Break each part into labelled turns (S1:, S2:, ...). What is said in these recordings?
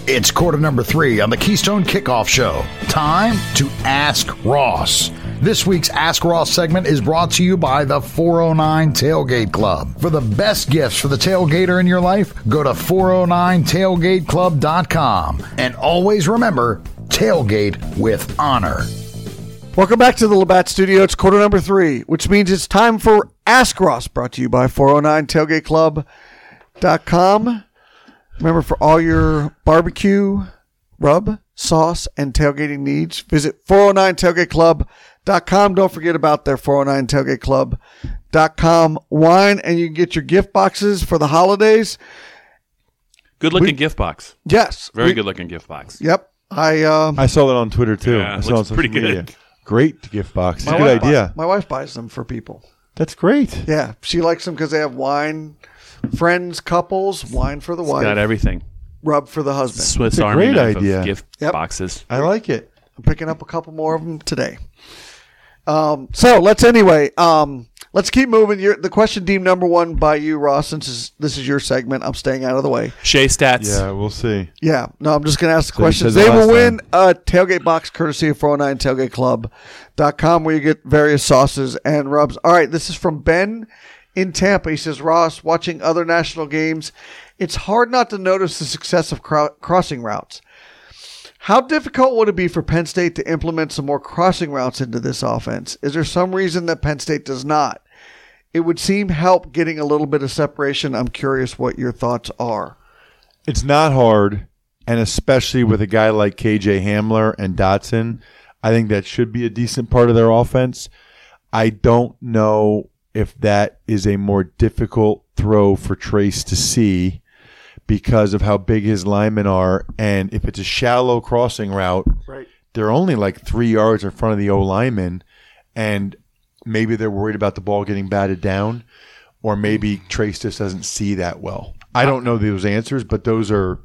S1: It's quarter number 3 on the Keystone Kickoff Show. Time to Ask Ross. This week's Ask Ross segment is brought to you by the 409 Tailgate Club. For the best gifts for the tailgater in your life, go to 409tailgateclub.com. And always remember, tailgate with honor.
S2: Welcome back to the Labatt Studio. It's quarter number 3, which means it's time for Ask Ross, brought to you by 409tailgateclub.com. Remember, for all your barbecue, rub, sauce, and tailgating needs, visit 409tailgateclub.com. Don't forget about their 409tailgateclub.com wine, and you can get your gift boxes for the holidays.
S3: Good-looking gift box.
S2: Yes.
S3: Very good-looking gift box.
S2: Yep.
S4: I saw that on Twitter, too.
S3: Yeah,
S4: I saw it on social
S3: pretty
S4: media.
S3: good.
S4: Great gift box. It's a good idea.
S2: My wife buys them for people.
S4: That's great.
S2: Yeah. She likes them because they have wine, friends, couples, wine for the wife.
S3: Got everything.
S2: Rub for the husband.
S3: Swiss
S4: It's a
S3: Army
S4: great
S3: knife
S4: idea.
S3: of gift
S2: Yep.
S3: boxes.
S4: I like it.
S2: I'm picking up a couple more of them today. So let's keep moving. The question deemed number 1 by you, Ross, since this is your segment. I'm staying out of the way.
S3: Shea Stats.
S4: Yeah, we'll see.
S2: Yeah. No, I'm just going to ask the
S4: So you
S2: questions.
S4: said the
S2: They will
S4: last
S2: win a tailgate box courtesy of 409tailgateclub.com, where you get various sauces and rubs. All right. This is from Ben in Tampa. He says, Ross, watching other national games, it's hard not to notice the success of crossing routes. How difficult would it be for Penn State to implement some more crossing routes into this offense? Is there some reason that Penn State does not? It would seem help getting a little bit of separation. I'm curious what your thoughts are.
S4: It's not hard, and especially with a guy like KJ Hamler and Dotson, I think that should be a decent part of their offense. I don't know if that is a more difficult throw for Trace to see because of how big his linemen are, and if it's a shallow crossing route,
S2: Right.
S4: they're only like 3 yards in front of the O lineman, and maybe they're worried about the ball getting batted down, or maybe Trace just doesn't see that well. I don't know those answers, but those are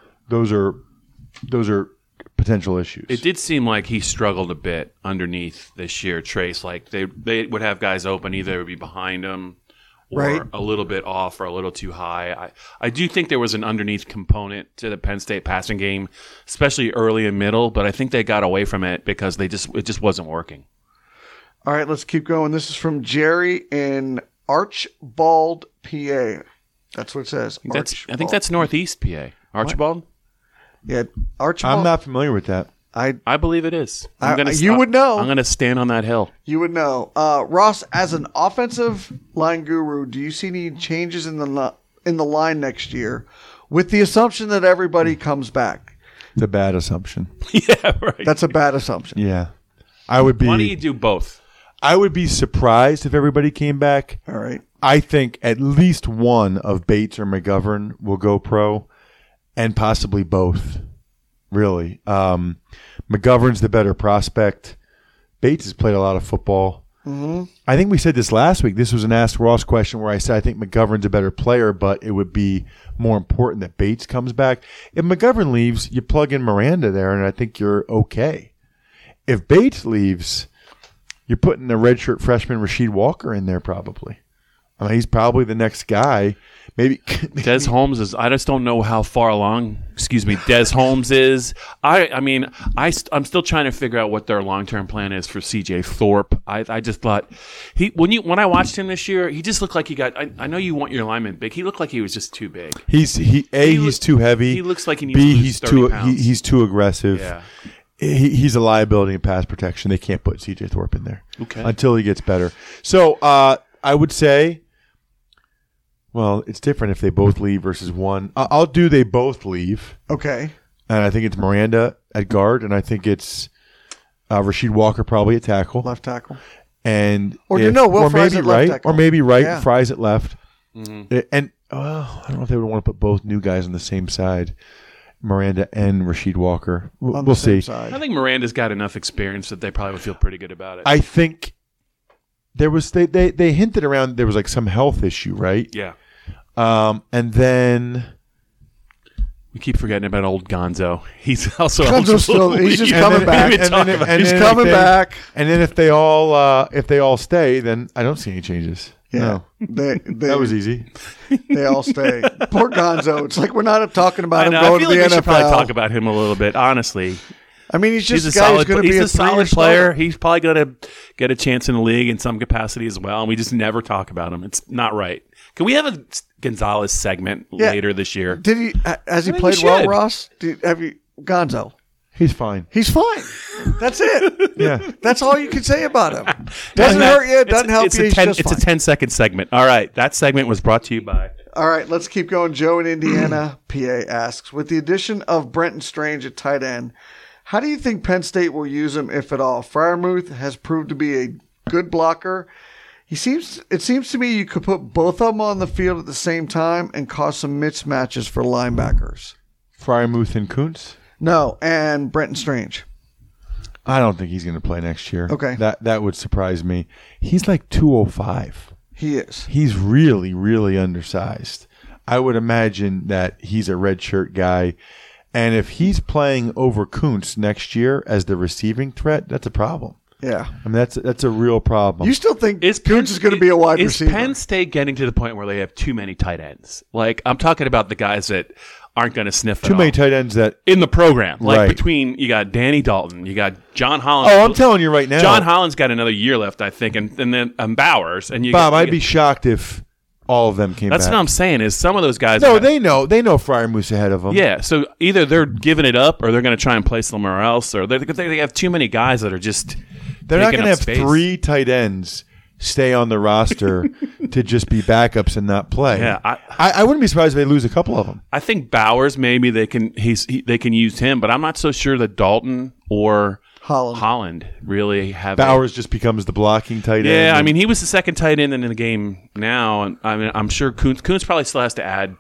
S4: potential issues.
S3: It did seem like he struggled a bit underneath this year, Trace. Like they would have guys open, either it would be behind him or
S2: Right.
S3: a little bit off or a little too high. I do think there was an underneath component to the Penn State passing game, especially early and middle, but I think they got away from it because it just wasn't working.
S2: All right, let's keep going. This is from Jerry in Archbald, PA. That's what it says.
S3: I think that's Northeast PA. Archibald?
S2: Yeah, Archibald.
S4: I'm not familiar with that.
S3: I believe it is.
S2: You would know.
S3: I'm going to stand on that hill.
S2: You would know. Ross, as an offensive line guru, do you see any changes in the line next year with the assumption that everybody comes back?
S4: It's a bad assumption.
S3: Yeah, right.
S2: That's a bad assumption.
S4: Yeah. I would be
S3: Why don't you do both?
S4: I would be surprised if everybody came back.
S2: All right.
S4: I think at least one of Bates or McGovern will go pro, and possibly both. Really. McGovern's the better prospect. Bates has played a lot of football.
S2: Mm-hmm.
S4: I think we said this last week. This was an Ask Ross question where I said I think McGovern's a better player, but it would be more important that Bates comes back. If McGovern leaves, you plug in Miranda there, and I think you're okay. If Bates leaves, you're putting the redshirt freshman Rasheed Walker in there probably. I mean, he's probably the next guy. Maybe
S3: Des Holmes is. I just don't know how far along. Des Holmes is. I'm still trying to figure out what their long-term plan is for CJ Thorpe. I just thought when I watched him this year, he just looked like he got. I know you want your lineman big. He looked like he was just too big.
S4: He's too heavy.
S3: He looks like he needs
S4: B,
S3: to lose 30 pounds.
S4: he's too aggressive.
S3: Yeah.
S4: He's a liability in pass protection. They can't put CJ Thorpe in there until he gets better. So I would say. Well, it's different if they both leave versus one. I'll do they both leave.
S2: Okay.
S4: And I think it's Miranda at guard, and I think it's Rasheed Walker probably at tackle.
S2: Left tackle.
S4: And
S2: Will
S4: or
S2: Fries
S4: maybe
S2: at left
S4: right,
S2: tackle.
S4: or maybe right,
S2: Yeah.
S4: Fries at left.
S3: Mm-hmm.
S4: And I don't know if they would want to put both new guys on the same side, Miranda and Rasheed Walker.
S2: On
S4: We'll
S2: the same
S4: see.
S2: side.
S3: I think Miranda's got enough experience that they probably would feel pretty good about it.
S4: I think there was they hinted around there was like some health issue, right?
S3: Yeah.
S4: And then
S3: We keep forgetting about old Gonzo. He's also
S2: Gonzo's still- he's just coming back.
S4: He's
S2: coming back.
S4: And then if they all stay, then I don't see any changes. No. That was easy.
S2: They all stay. Poor Gonzo. It's like we're not talking about
S3: I
S2: him
S3: know.
S2: going
S3: I feel
S2: to the
S3: like we
S2: NFL.
S3: should probably talk about him a little bit, honestly.
S2: I mean, he's just
S3: He's
S2: a guy who's going to be
S3: he's
S2: a
S3: a solid
S2: 3-year
S3: player.
S2: starter.
S3: He's probably going to get a chance in the league in some capacity as well, and we just never talk about him. It's not right. Can we have a Gonzalez segment later this year?
S2: Did he? Has he
S3: I think
S2: played
S3: we
S2: well,
S3: should.
S2: Ross? Have you, Gonzo?
S4: He's fine.
S2: He's fine. That's it.
S4: Yeah.
S2: That's all you can say about him. Doesn't hurt you. Doesn't help you. He's just
S3: It's a
S2: fine.
S3: 10-second segment. All right, that segment was brought to you by.
S2: All right, let's keep going. Joe in Indiana, PA asks, with the addition of Brenton Strange at tight end, how do you think Penn State will use him, if at all? Freiermuth has proved to be a good blocker. It seems to me you could put both of them on the field at the same time and cause some mismatches for linebackers.
S4: Freiermuth and Kuntz?
S2: No, and Brenton Strange.
S4: I don't think he's going to play next year.
S2: Okay.
S4: That would surprise me. He's like 205.
S2: He is.
S4: He's really, really undersized. I would imagine that he's a redshirt guy. And if he's playing over Kuntz next year as the receiving threat, that's a problem.
S2: Yeah.
S4: I mean, that's a real problem.
S2: You still think Kuntz is going to be a wide receiver?
S3: Is Penn State getting to the point where they have too many tight ends? Like, I'm talking about the guys that aren't going to sniff
S4: Too many tight ends that...
S3: in the program. Like,
S4: Right.
S3: between, you got Danny Dalton, you got John Holland.
S4: Oh, I'm telling you right now.
S3: John Holland's got another year left, I think, and then Bowers. And you
S4: Bob,
S3: got,
S4: I'd be shocked if all of them came
S3: That's
S4: back.
S3: what I'm saying, is some of those guys...
S4: No, they know Freiermuth's ahead of them.
S3: Yeah, so either they're giving it up or they're going to try and play somewhere else, or they have too many guys that are just...
S4: They're not
S3: taking
S4: going to
S3: up
S4: have
S3: space.
S4: 3 tight ends stay on the roster to just be backups and not play.
S3: Yeah,
S4: I wouldn't be surprised if they lose a couple of them.
S3: I think Bowers, maybe they can they can use him, but I'm not so sure that Dalton or Holland really have
S4: Bowers just becomes the blocking tight end.
S3: Yeah, I mean, he was the second tight end in the game now, and I mean, I'm sure Kuntz probably still has to add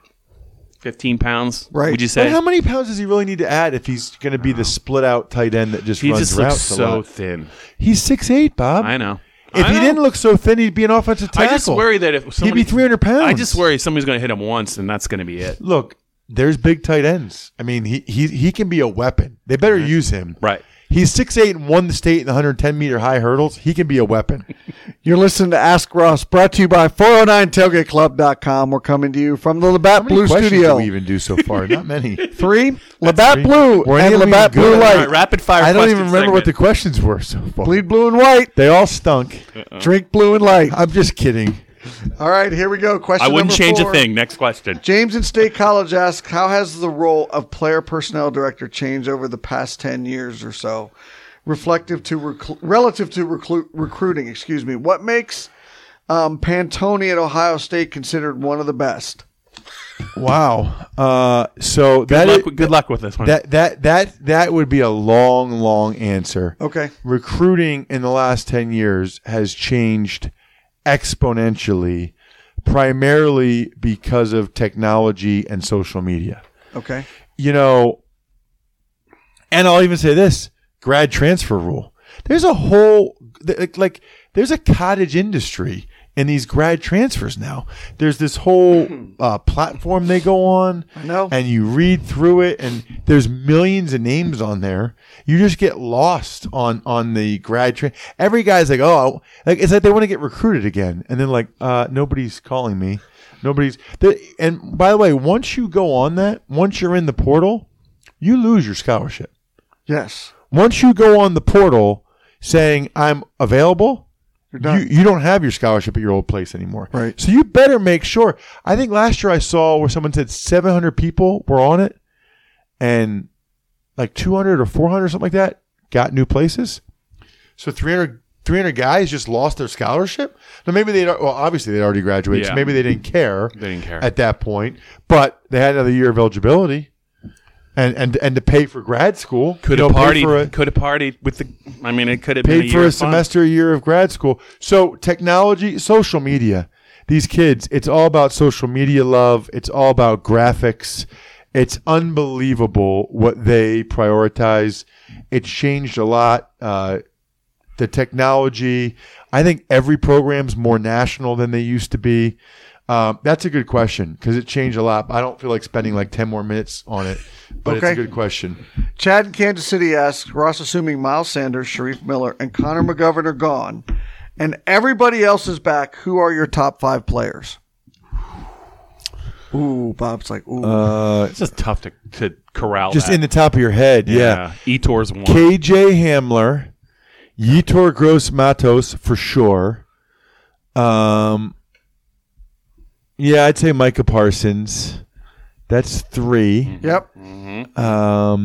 S3: 15 pounds.
S2: Right.
S3: Would you say?
S4: But how many pounds does he really need to add if he's going to be the split out tight end that just
S3: He
S4: runs
S3: just looks
S4: routes a
S3: so
S4: lot?
S3: thin.
S4: He's 6'8", Bob.
S3: I know.
S4: If he didn't look so thin, he'd be an offensive tackle.
S3: I just worry that if
S4: he'd
S3: somebody,
S4: be 300 pounds.
S3: I just worry somebody's going to hit him once, and that's going to be it.
S4: Look, there's big tight ends. I mean, he can be a weapon. They better use him.
S3: Right.
S4: He's 6'8" and won the state in the 110-meter high hurdles. He can be a weapon.
S2: You're listening to Ask Ross, brought to you by 409tailgateclub.com. We're coming to you from the
S4: How
S2: Labatt
S4: many
S2: Blue
S4: questions
S2: Studio.
S4: did we even do so far? Not many.
S2: 3, Labatt
S4: 3.
S2: Blue
S4: Were any
S2: and
S4: of them
S2: Labatt
S4: even
S2: Blue
S4: good?
S2: Light.
S3: All right, rapid fire.
S4: I don't even
S3: question
S4: remember what the
S3: segment.
S4: questions were so far.
S2: Bleed blue and white.
S4: They all stunk.
S2: Drink blue and light.
S4: I'm just kidding.
S2: All right, here we go. Question
S3: I wouldn't
S2: number
S3: change
S2: 4.
S3: a thing. Next question.
S2: James in State College asks, how has the role of player personnel director changed over the past 10 years or so? Relative to recruiting, excuse me. What makes Pantoni at Ohio State considered one of the best?
S4: Wow. So
S3: Good luck with this one.
S4: that would be a long answer.
S2: Okay.
S4: Recruiting in the last 10 years has changed exponentially, primarily because of technology and social media.
S2: Okay.
S4: And I'll even say this, grad transfer rule. There's a whole, there's a cottage industry in these grad transfers now. There's this whole platform they go on.
S2: I know.
S4: And you read through it, and there's millions of names on there. You just get lost on the grad Every guy's like, oh, it's like they want to get recruited again. And then nobody's calling me. And by the way, once you go on that, once you're in the portal, you lose your scholarship.
S2: Yes.
S4: Once you go on the portal saying I'm available,
S2: You're done.
S4: you don't have your scholarship at your old place anymore.
S2: Right.
S4: So you better make sure. I think last year I saw where someone said 700 people were on it, and like 200 or 400 or something like that got new places. So 300 guys just lost their scholarship. Now maybe obviously they'd already graduated, so
S3: Yeah.
S4: maybe they didn't care.
S3: They didn't care.
S4: At that point, but they had another year of eligibility. And to pay for grad school,
S3: Could have partied with the. I mean, it could have been
S4: paid for
S3: year
S4: a
S3: of fun.
S4: semester, a year of grad school. So technology, social media, these kids, it's all about social media love. It's all about graphics. It's unbelievable what they prioritize. It's changed a lot. The technology, I think every program's more national than they used to be. That's a good question because it changed a lot. I don't feel like spending like 10 more minutes on it, but it's
S2: Okay.
S4: a good question.
S2: Chad in Kansas City asks, Ross, assuming Miles Sanders, Sharif Miller, and Connor McGovern are gone, and everybody else is back, who are your top 5 players? Ooh, Bob's like, ooh.
S3: It's just tough to corral
S4: Just
S3: that.
S4: in the top of your head, yeah.
S3: Etor's one.
S4: KJ Hamler, Yetur Gross Matos for sure. Yeah, I'd say Micah Parsons. That's 3.
S2: Yep.
S3: Mm-hmm.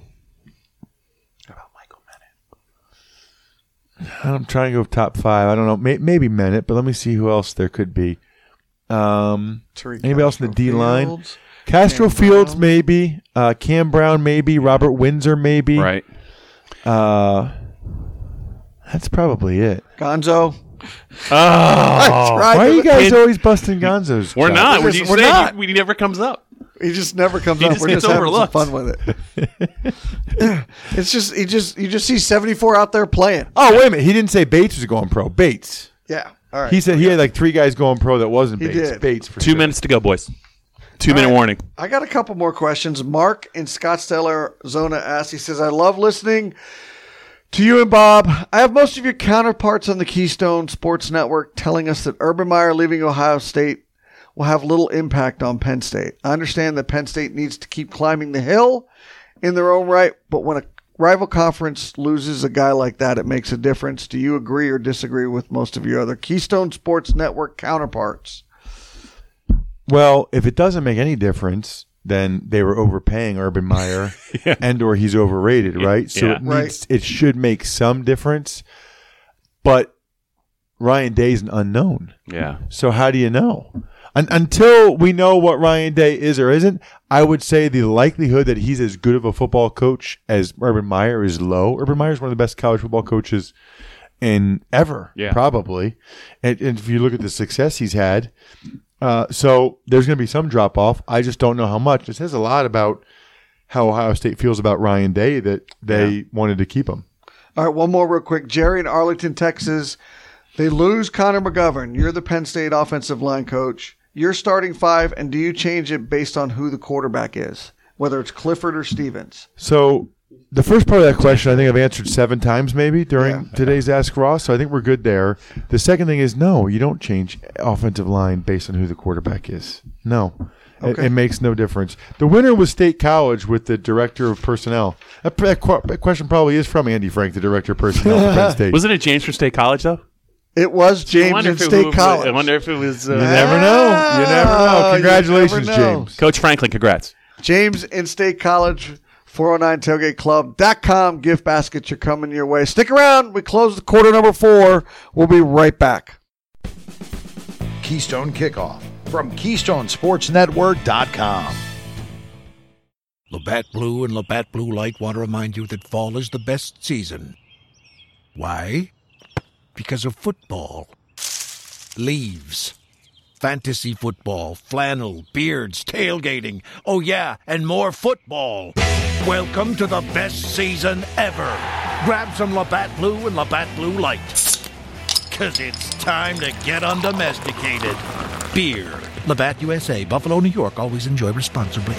S4: I'm trying to go top 5. I don't know. Maybe Mennett, but let me see who else there could be. Anybody else in the D line? Castro Fields, maybe. Cam Brown, maybe. Robert Windsor, maybe.
S3: Right.
S4: That's probably it.
S2: Gonzo.
S4: Why are you guys always busting Gonzo's?
S3: We're not.
S2: We're not.
S3: He never comes up.
S2: He just never comes
S3: He
S2: up.
S3: just
S2: We're
S3: gets
S2: just having some
S3: overlooked.
S2: fun with it. It's just you just see 74 out there playing.
S4: Oh, wait a minute. He didn't say Bates was going pro. Bates.
S2: Yeah. All right.
S4: He said he had like 3 guys going pro that wasn't
S2: He
S4: Bates.
S2: did.
S4: Bates for
S3: 2
S4: sure.
S3: minutes to go, boys. 2-minute warning.
S2: I got a couple more questions. Mark in Scottsdale, Arizona asks, he says, I love listening to you and Bob. I have most of your counterparts on the Keystone Sports Network telling us that Urban Meyer leaving Ohio State will have little impact on Penn State. I understand that Penn State needs to keep climbing the hill in their own right, but when a rival conference loses a guy like that, it makes a difference. Do you agree or disagree with most of your other Keystone Sports Network counterparts?
S4: Well, if it doesn't make any difference, then they were overpaying Urban Meyer and or he's overrated, right? So
S3: Yeah.
S4: it should make some difference. But Ryan Day's an unknown.
S3: Yeah.
S4: So how do you know? Until we know what Ryan Day is or isn't, I would say the likelihood that he's as good of a football coach as Urban Meyer is low. Urban Meyer is one of the best college football coaches in ever, probably. And if you look at the success he's had, so there's going to be some drop off. I just don't know how much. It says a lot about how Ohio State feels about Ryan Day that they wanted to keep him.
S2: All right, one more real quick. Jerry in Arlington, Texas. They lose Connor McGovern. You're the Penn State offensive line coach. You're starting 5, and do you change it based on who the quarterback is, whether it's Clifford or Stevens?
S4: So the first part of that question, I think I've answered 7 times maybe during today's Ask Ross, so I think we're good there. The second thing is no, you don't change offensive line based on who the quarterback is. No.
S2: Okay.
S4: It makes no difference. The winner was State College with the director of personnel. That question probably is from Andy Frank, the director of personnel for Penn State.
S3: Wasn't it James from State College, though?
S2: It was James in State College.
S3: I wonder if it was...
S4: You never know. You never know. Congratulations,
S2: never know.
S4: James.
S3: Coach Franklin, congrats.
S2: James in State College, 409tailgateclub.com. Gift baskets are coming your way. Stick around. We close the quarter number 4. We'll be right back.
S1: Keystone Kickoff from KeystoneSportsNetwork.com.
S5: Labatt Blue and Labatt Blue Light want to remind you that fall is the best season. Why? Because of football. Leaves. Fantasy football, flannel, beards, tailgating. Oh yeah, and more football. Welcome to the best season ever. Grab some Labatt Blue and Labatt Blue Light. 'Cause it's time to get undomesticated. Beer. Labatt USA, Buffalo, New York. Always enjoy responsibly.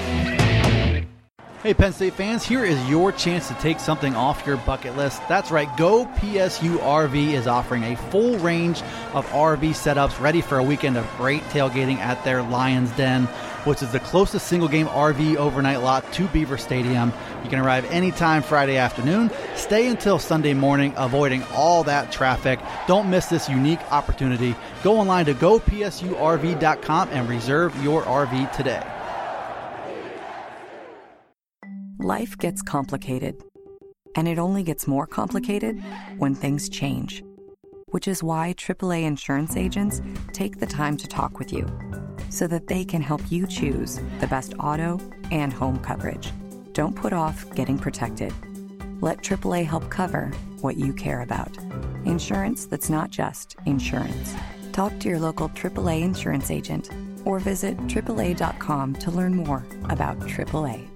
S6: Hey Penn State fans, here is your chance to take something off your bucket list. That's right, Go PSU RV is offering a full range of RV setups ready for a weekend of great tailgating at their Lions Den, which is the closest single-game RV overnight lot to Beaver Stadium. You can arrive anytime Friday afternoon, stay until Sunday morning, avoiding all that traffic. Don't miss this unique opportunity. Go online to gopsurv.com and reserve your RV today.
S7: Life gets complicated, and it only gets more complicated when things change, which is why AAA insurance agents take the time to talk with you so that they can help you choose the best auto and home coverage. Don't put off getting protected. Let AAA help cover what you care about. Insurance that's not just insurance. Talk to your local AAA insurance agent or visit AAA.com to learn more about AAA.